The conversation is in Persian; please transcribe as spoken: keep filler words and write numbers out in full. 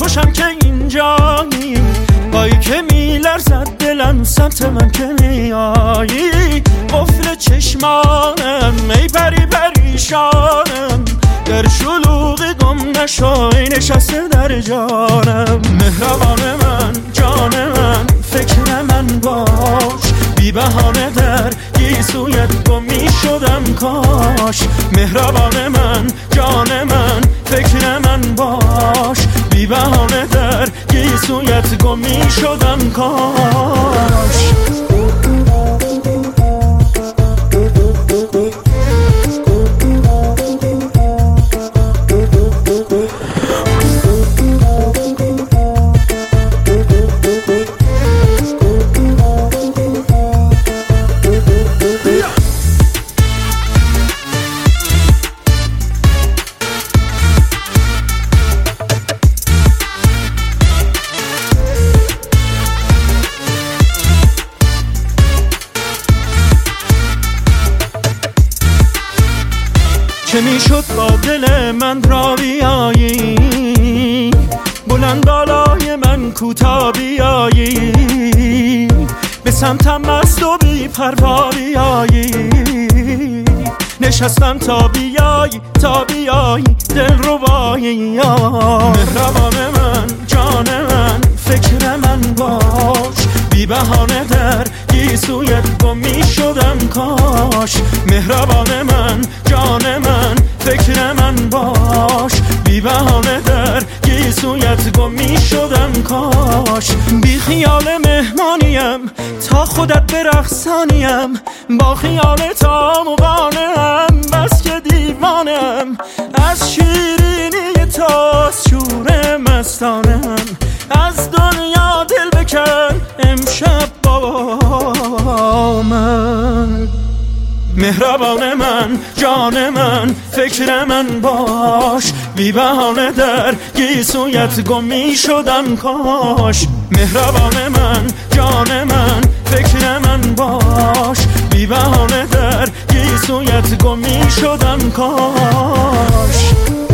خوشم که اینجایی، بایی که میلرزد دلم سمت من که میایی. قفل چشمانم ای پری پریشانم، در شلوغ گم نشو ای نشسته در جانم. مهربان من جان من فکر من باش، بی بهانه در گیسویت گم می شدم کاش. مهربان من جان من فکر من باش، بی بهانه در گیسویت گم می شدم کاش. چه میشد با دل من را بیایی، بلند بالای من کوتا بیایی، به سمتم مست و بی پروا بیایی. نشستم تا بیایی تا بیایی دل ربایی. مهربان من جان من فکر من باش، بی بهانه در گیسویت گم می شدم کاش. مهربان من جان من فکر من باش، بی بهانه در گیسویت گم می شدم کاش. بی خیال مهمانیم تا خودت برقصانیم، با خیال تا مقانم بس که دیوانم. از شیرینی تا شور مستانم، از دنیا دل بکن امشب با من. مهربان من جان من فکر من باش، بی بهانه در گیسویت گم می شدم کاش. مهربان من جان من فکر من باش، بی بهانه در گیسویت گم می شدم کاش.